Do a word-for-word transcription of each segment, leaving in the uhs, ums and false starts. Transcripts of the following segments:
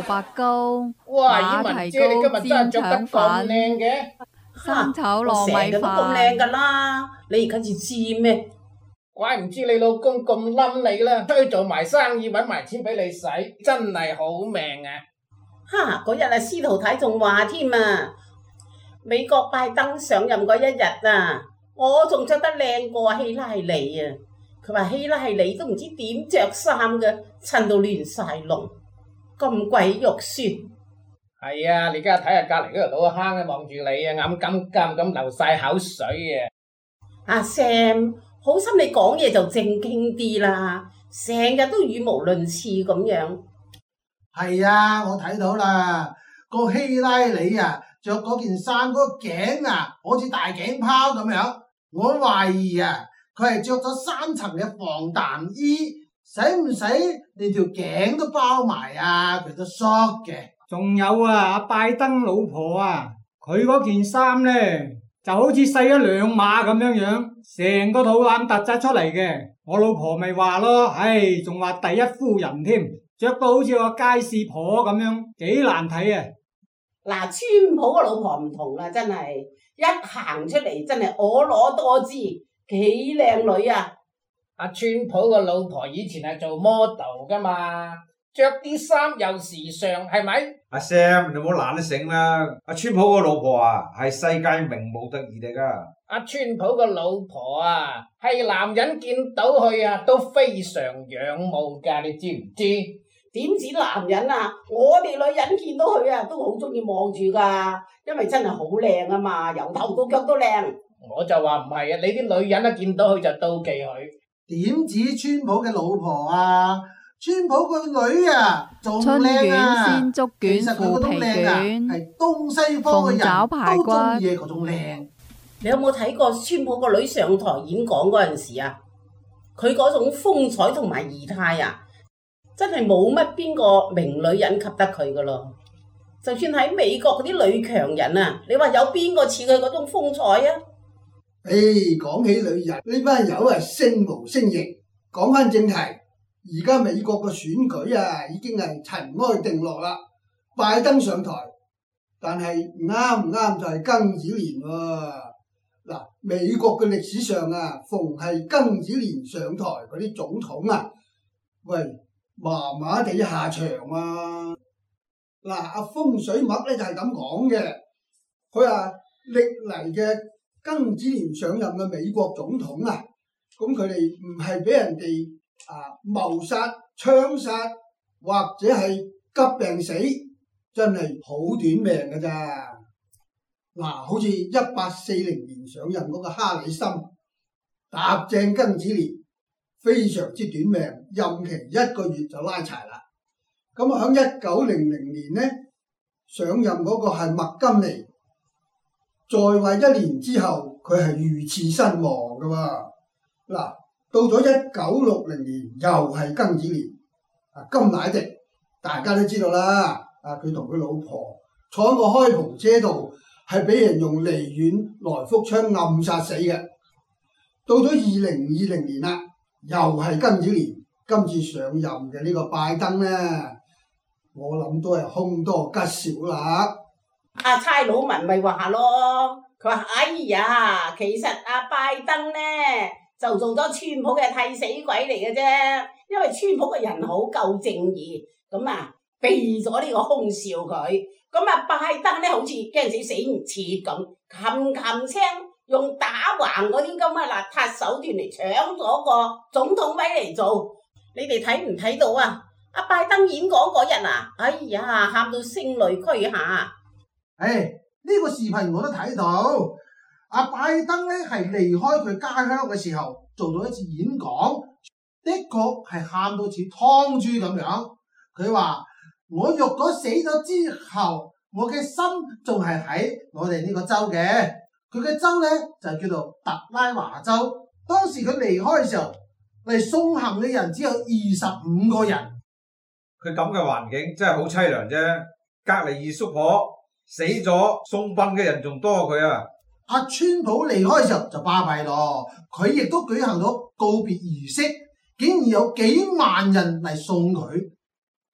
蔔糕、 哇！ 馬以文蹄姐你今糕、 日真係煎着得咁腸粉、 靚嘅。 生炒我糯米成日都咁靚噶飯。 啦，你而家至知咩？ 怪唔知你老公咁冧你啦，出去做埋生意揾埋錢俾你使，真係好命啊！ 哈！嗰日啊，司徒太仲話添啊，美國拜登上任嗰一日啊，我仲着得靚過希拉里啊！佢話希拉里都唔知點着衫嘅，襯到亂晒龍，咁鬼肉酸。 係啊，你而家睇下隔離嗰條老坑啊，望住你啊，眼金金咁流晒口水啊！ 阿 Sam，好心你講嘢就正經啲啦，成日都語無倫次咁樣。 係啊，我睇到啦，個希拉里啊，着嗰件衫嗰個頸啊，好似大頸泡咁樣。我懷疑啊，佢係着咗三層嘅防彈衣，使唔使連條頸都包埋啊？佢都縮嘅。 仲有啊，阿拜登老婆啊，佢嗰件衫咧就好似細咗兩碼咁樣樣，成個肚腩突晒出嚟嘅。我老婆咪話咯，唉，仲話第一夫人添。着到好似個街市婆咁樣，幾難睇啊！ 嗱，川普個老婆唔同啦，真係一行出嚟真係婀娜多姿，幾靚女啊！ 阿川普個老婆以前係做 model 噶嘛，着啲衫又時尚，係咪？ 阿 Sam，你唔好懶得醒啦！阿川普個老婆啊，係世界名模特兒嚟噶。 阿川普個老婆啊，係男人見到佢啊都非常仰慕噶，你知唔知？ 點止男人啊，我哋女人見到佢啊，都好中意望住噶，因為真係好靚啊嘛，由頭到腳都靚。 我就話唔係啊，你啲女人一見到佢就妒忌佢。 點止川普嘅老婆啊？川普個女啊，仲春卷、 靚啊！ 鮮竹卷、 其實佢嗰腐皮種靚啊， 卷、 係東西方嘅鳳爪人排骨都中意嘅嗰種靚。 你有冇睇過川普個女上台演講嗰陣時啊？佢嗰種風采同埋儀態啊，真係冇乜邊個名女人及得佢噶咯。就算喺美國嗰啲女強人啊，你話有邊個似佢嗰種風采啊？ 誒，講起女人呢班友係聲無聲影。講翻正題，而家美國個選舉啊，已經係塵埃定落啦。拜登上台，但係唔啱唔啱就係庚子年喎。嗱，美國嘅歷史上啊，逢係庚子年上台嗰啲總統啊，喂，麻麻地下場啊。嗱，阿風水麥咧就係咁講嘅，佢話歷嚟嘅庚子年上任嘅美國總統啊，咁佢哋唔係俾人哋啊謀殺、槍殺或者係急病死，真係好短命㗎咋。嗱，好似一八四零年上任嗰個哈里森，踏正庚子年，非常之短命，任期一個月就拉柴啦。咁啊，喺一九零零年呢，上任嗰個係麥金尼，在位一年之後，佢係遇刺身亡噶喎。嗱，到咗一九六零年，又係庚子年，啊，甘乃迪大家都知道啦，啊，佢同佢老婆坐喺個開篷車度，係俾人用離遠來福槍暗殺死嘅。到咗二零二零年啦，又係庚子年，今次上任嘅呢個拜登咧，我諗都係凶多吉少啦。 阿差佬文咪話咯，佢話哎呀，其實阿拜登咧就做咗川普嘅替死鬼嚟嘅啫，因為川普嘅人好夠正義，咁啊避咗呢個兇笑佢，咁啊拜登咧好似驚死死唔切咁，冚冚聲用打橫嗰啲咁嘅邋遢手段嚟搶咗個總統位嚟做，你哋睇唔睇到啊？阿拜登演講嗰日啊，哎呀，喊到聲淚俱下。 誒，呢個視頻我都睇到，阿拜登咧係離開佢家鄉嘅時候做咗一次演講，的確係喊到似湯豬咁樣。佢話：我肉咗死咗之後，我嘅心仲係喺我哋呢個州嘅。佢嘅州咧就叫做特拉華州。當時佢離開嘅時候，嚟送行嘅人只有二十五個人。 佢咁嘅環境真係好凄涼啫，隔離二叔婆死咗，送殯嘅人仲多過佢啊！ 阿川普離開嘅時候就巴閉咯，佢亦都舉行咗告別儀式，竟然有幾萬人嚟送佢。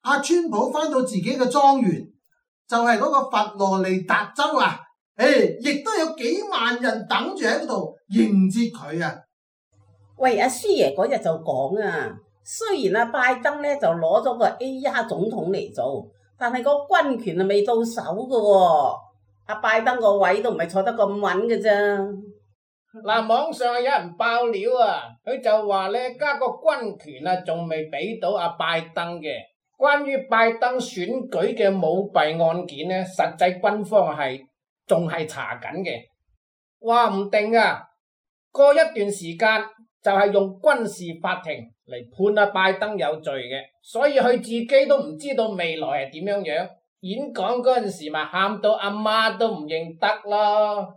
阿川普翻到自己嘅莊園，就係、是、嗰個佛羅里達州啊，誒，亦都有幾萬人等住喺嗰度迎接佢啊！ 喂，阿師爺嗰日就講啊，雖然阿拜登咧就攞咗個 A 一 總統嚟做，但係個軍權啊未到手噶喎，阿拜登個位都唔係坐得咁穩嘅咋。 嗱，網上有人爆料啊，佢就話咧，加個軍權啊，仲未俾到阿拜登嘅。關於拜登選舉嘅舞弊案件咧，實際軍方係仲係查緊嘅。話唔定啊，過一段時間就係用軍事法庭嚟判阿拜登有罪嘅，所以佢自己都唔知道未來係點樣樣。演講嗰陣時咪喊到阿媽都唔認得咯。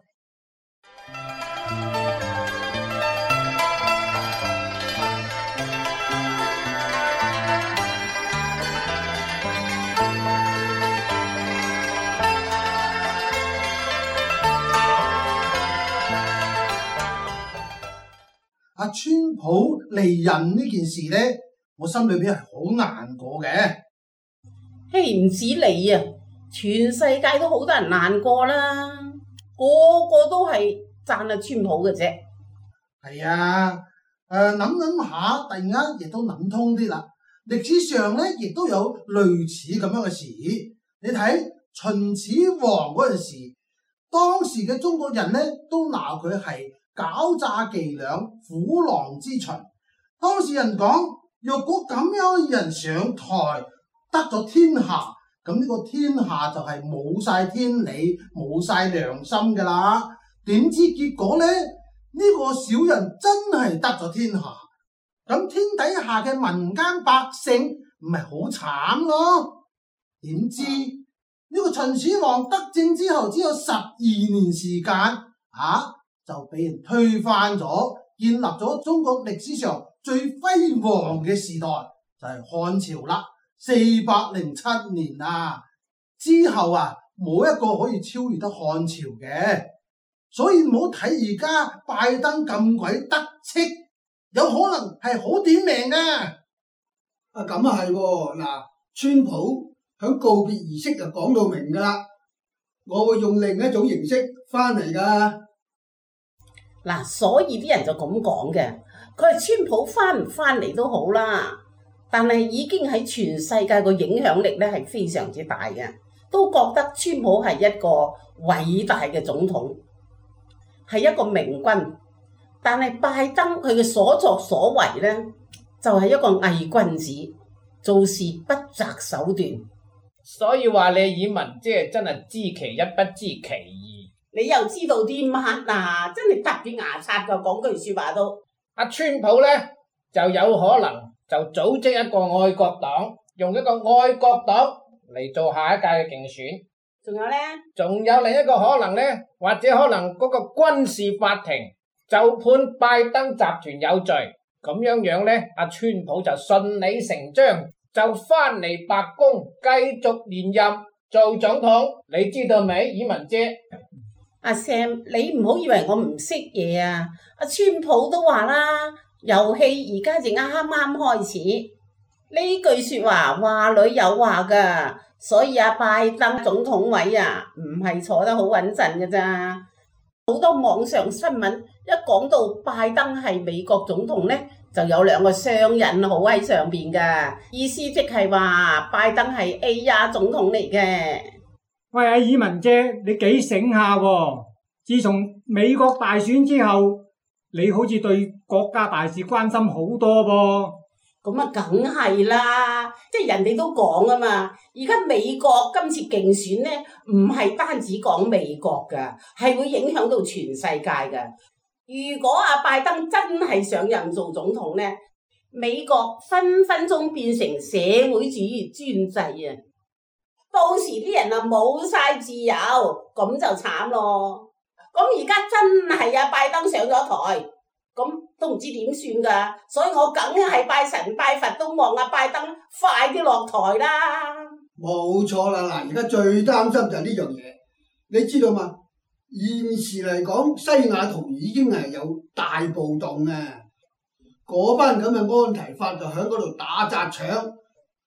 阿川普離任呢件事呢，我心裏邊係好難過嘅。 嘿，唔止你啊，全世界都好多人難過啦，個個都係讚阿川普嘅啫。 係啊，誒諗諗下，突然間亦都諗通啲啦。歷史上呢，亦都有類似咁樣嘅事。你睇秦始皇嗰陣時，當時嘅中國人呢，都鬧佢係狡詐伎倆、虎狼之秦。當時人講，若果咁樣嘅人上台得咗天下，咁呢個天下就係冇晒天理、冇晒良心噶啦。點知結果呢？呢、這個小人真係得咗天下，咁天底下嘅民間百姓唔係好慘咯？點知呢、這個秦始皇得政之後，只有十二年時間啊！就俾人推翻咗，建立咗中國歷史上最輝煌嘅時代，就係漢朝啦，四百零七年啊！之後啊，冇一個可以超越得漢朝嘅，所以唔好睇而家拜登咁鬼得戚，有可能係好短命噶。 啊，咁啊係喎，嗱，川普響告別儀式就講到明噶啦，我會用另一種形式翻嚟噶。 嗱，所以啲人就咁講嘅，佢係川普翻唔翻嚟都好啦，但係已經喺全世界個影響力咧係非常之大嘅，都覺得川普係一個偉大嘅總統，係一個明君。但係拜登佢嘅所作所為咧，就係一個偽君子，做事不擇手段。 所以話你以文即係真係知其一不知其二。 你又知道啲乜啊？真係特別牙刷噶，講句說話都。 阿川普咧就有可能就組織一個愛國黨，用一個愛國黨嚟做下一屆嘅競選。 仲有咧？ 仲有另一個可能咧，或者可能嗰個軍事法庭就判拜登集團有罪，咁樣樣咧，阿川普就順理成章就翻嚟白宮繼續連任做總統。你知道未，以文姐？ 阿 Sam，你唔好以為我唔識嘢啊！阿川普都話啦，遊戲而家淨啱啱開始，呢句說話話裏有話噶，所以阿拜登總統位啊，唔係坐得好穩陣噶咋。好多網上新聞一講到拜登係美國總統咧，就有兩個雙引號喺上邊噶，意思即係話拜登係 A 一 總統嚟嘅。 喂，阿以文姐，你幾醒下喎？自從美國大選之後，你好似對國家大事關心好多噃。 咁啊，梗係啦，即係人哋都講啊嘛。而家美國今次競選咧，唔係單止講美國噶，係會影響到全世界噶。如果阿拜登真係上任做總統咧，美國分分鐘變成社會主義專制啊！到時啲人啊冇晒自由，咁就慘咯。咁而家真係阿拜登上咗台，咁都唔知點算噶。所以我梗係拜神拜佛都望阿拜登快啲落台啦。 冇錯啦，嗱，而家最擔心就係呢樣嘢，你知道嘛？現時嚟講，西雅圖已經係有大暴動啊！嗰班咁嘅安提法就喺嗰度打砸搶。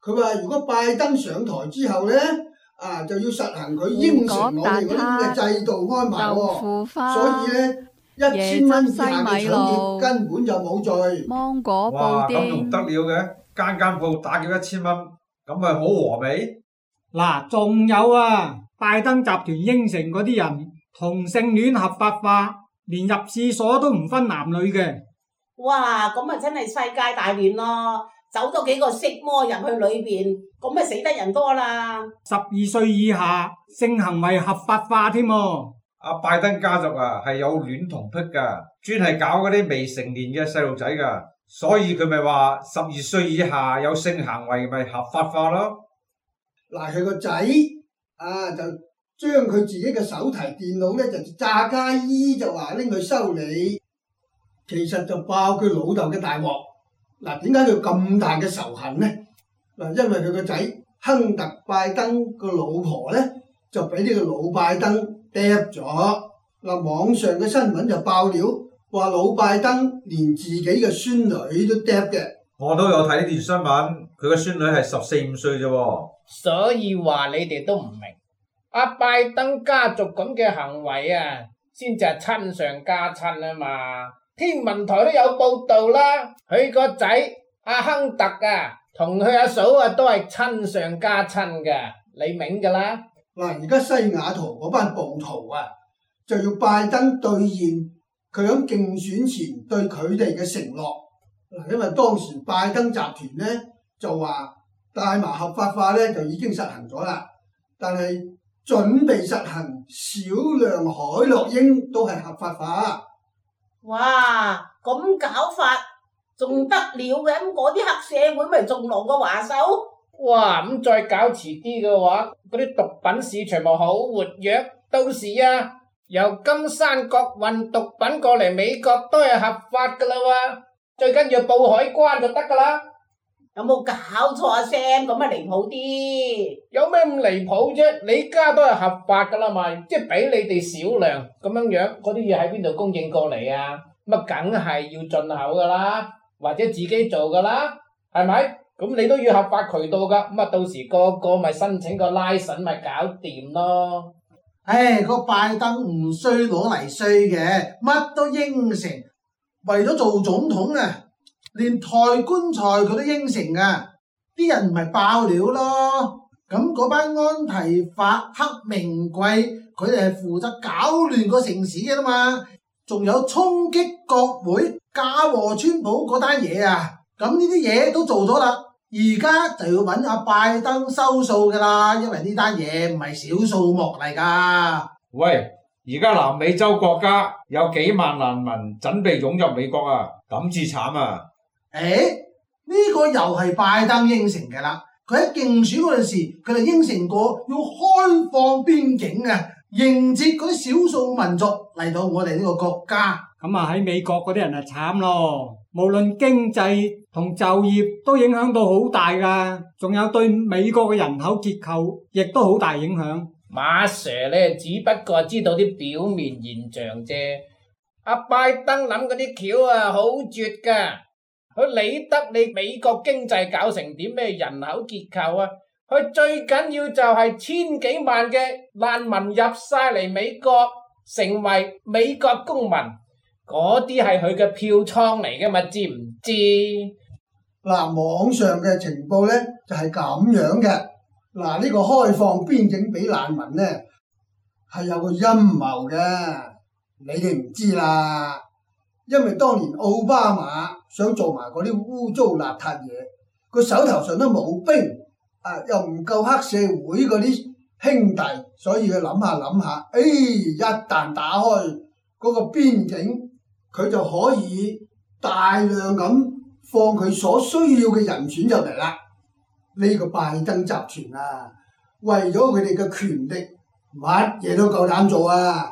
佢話如果拜登上台之後咧，啊就要實行佢應承我哋嗰啲咁嘅制度安排喎，所以咧一千蚊以下嘅搶劫根本就冇罪。 芒果布哇， 甸， 咁仲得了嘅？間間鋪打劫一千蚊，咁咪好和味？ 嗱，仲有啊，拜登集團應承嗰啲人同性戀合法化，連入廁所都唔分男女嘅。 哇，咁啊真係世界大亂咯！走多幾個色魔入去裏邊，咁咪死得人多啦！ 十二歲以下性行為合法化添喎。 阿拜登家族啊係有戀童癖噶，專係搞嗰啲未成年嘅細路仔噶，所以佢咪話十二歲以下有性行為咪合法化咯。 嗱，佢個仔啊就將佢自己嘅手提電腦咧就詐假意就話拎去修理，其實就爆佢老豆嘅大鑊。嗱，點解佢咁大嘅仇恨呢？嗱，因為佢個仔亨特拜登個老婆咧就俾呢個老拜登嗲咗。嗱，網上嘅新聞就爆料話老拜登連自己嘅孫女都嗲嘅。 我都有睇呢段新聞，佢個孫女係十四五歲啫喎。 所以話你哋都唔明，阿拜登家族咁嘅行為啊，先至係親上加親啊嘛！天文台都有報道啦，佢個仔阿亨特啊，同佢阿嫂啊都係親上加親噶，你明噶啦？ 嗱，而家西雅圖嗰班暴徒啊，就要拜登兌現佢喺競選前對佢哋嘅承諾。嗱，因為當時拜登集團咧就話大麻合法化咧就已經實行咗啦，但係準備實行少量海洛因都係合法化。 哇，咁搞法仲得了嘅？咁嗰啲黑社會咪仲狼過華手？ 哇，咁再搞遲啲嘅話，嗰啲毒品市場咪好活躍，到時啊由金山國運毒品過嚟美國都係合法噶啦喎，最緊要報海關就得噶啦。 有冇搞錯啊 Sam？咁啊離譜啲。 有咩咁離譜啫？你家都係合法噶啦嘛，即係俾你哋少量咁樣樣，嗰啲嘢喺邊度供應過嚟啊？咁啊，梗係要進口噶啦，或者自己做噶啦，係咪？咁你都要合法渠道噶，咁啊到時個個咪申請個 license 咪搞掂咯。 唉，個拜登唔衰攞嚟衰嘅，乜都應承，為咗做總統啊！連抬棺材佢都應承啊！啲人唔係爆料咯。咁嗰班安提法黑名貴，佢哋係負責搞亂個城市嘅啦嘛。仲有衝擊國會、嫁禍川普嗰單嘢啊！咁呢啲嘢都做咗啦，而家就要揾阿拜登收數噶啦，因為呢單嘢唔係小數目嚟噶。 喂，而家南美洲國家有幾萬難民準備湧入美國啊，咁至慘啊！ 誒，呢個又係拜登應承嘅啦。佢喺競選嗰陣時，佢就應承過要開放邊境啊，迎接嗰啲少數民族嚟到我哋呢個國家。 咁啊喺美國嗰啲人啊慘咯，無論經濟同就業都影響到好大噶，仲有對美國嘅人口結構亦都好大影響。 馬 Sir 咧只不過知道啲表面現象啫，阿拜登諗嗰啲橋啊好絕噶。佢理得你美國經濟搞成點咩人口結構啊？佢最緊要就係千幾萬嘅難民入晒嚟美國，成為美國公民，嗰啲係佢嘅票倉嚟嘅嘛？知唔知？ 嗱，網上嘅情報咧就係咁樣嘅。嗱，呢個開放邊境俾難民咧係有個陰謀嘅，你哋唔知啦。因為當年奧巴馬想做埋嗰啲污糟邋遢嘢，個手頭上都冇兵，啊又唔夠黑社會嗰啲兄弟，所以佢諗下諗下，誒、哎、一旦打開嗰個邊境，佢就可以大量咁放佢所需要嘅人選入嚟啦。呢、這個拜登集團啊，為咗佢哋嘅權力，乜嘢都夠膽做啊！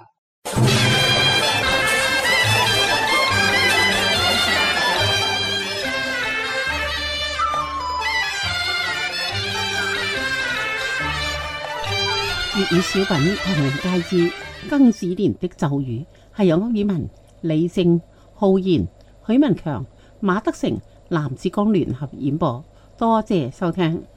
粵語小品同人介之庚子年的咒語，係由歐爾文、李正、浩然、許文強、馬德成、藍志剛聯合演播，多謝收聽。